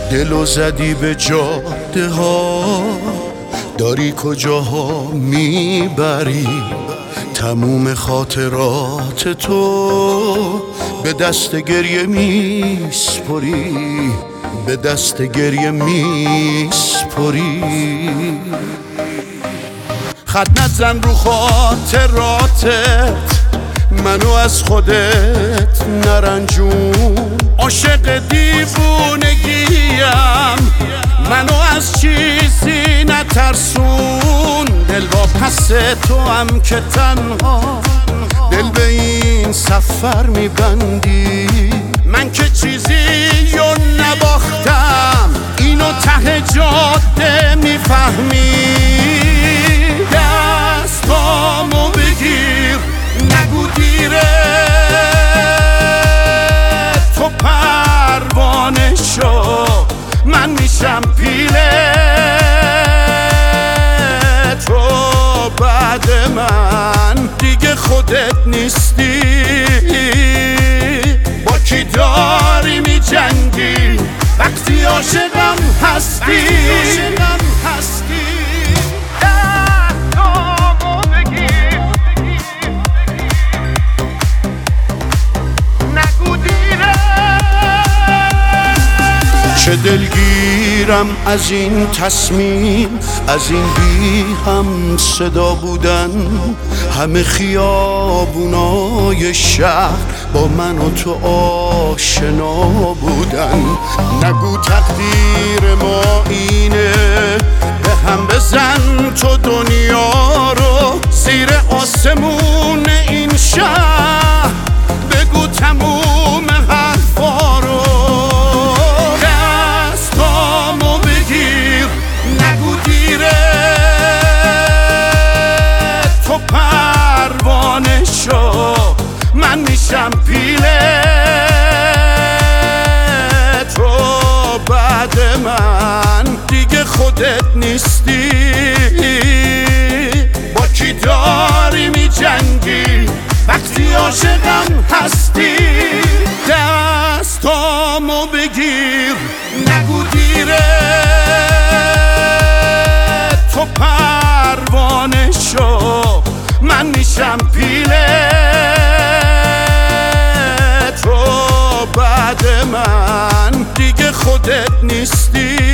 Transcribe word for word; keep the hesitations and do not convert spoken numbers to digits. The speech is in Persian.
دلو زدی به جاده ها، داری کجاها میبری؟ تموم خاطرات تو به دست گریه میسپری، به دست گریه میسپری. خط نزن رو خاطراتت، منو از خودت نرنجون. عاشق دیوونگیم، منو از چیزی نترسون. دل با پس تو هم که تنها دل به این سفر میبندی. من که چیزی رو نباختم، اینو ته جاده میفهمی. دستامو بگیر، نگو دیره، تو پروانه شو، من میشم پیله. تو بعد من دیگه خودت نیستی. با کی داری میجنگی وقتی عاشقم هستی؟ دستامو بگیر، نگو دیره. چه دلگیرم از این تصمیم، از این بی هم صدا بودن. همه خیابونای شهر با من و تو آشنا بودن. نگو تقدیر ما اینه، به هم بزن تو دنیا رو. زیر آسمون این شهر بگو تموم حرفا رو. دستامو بگیر، نگو دیره، تو پروانه شو، من میشم پیله. تو بعد من دیگه خودت نیستی. با کی داری میجنگی وقتی عاشقم هستی؟ دستامو بگیر، نگو دیره، تو پروانه شو، من میشم پیله. تو بعد من دیگه خودت نیستی.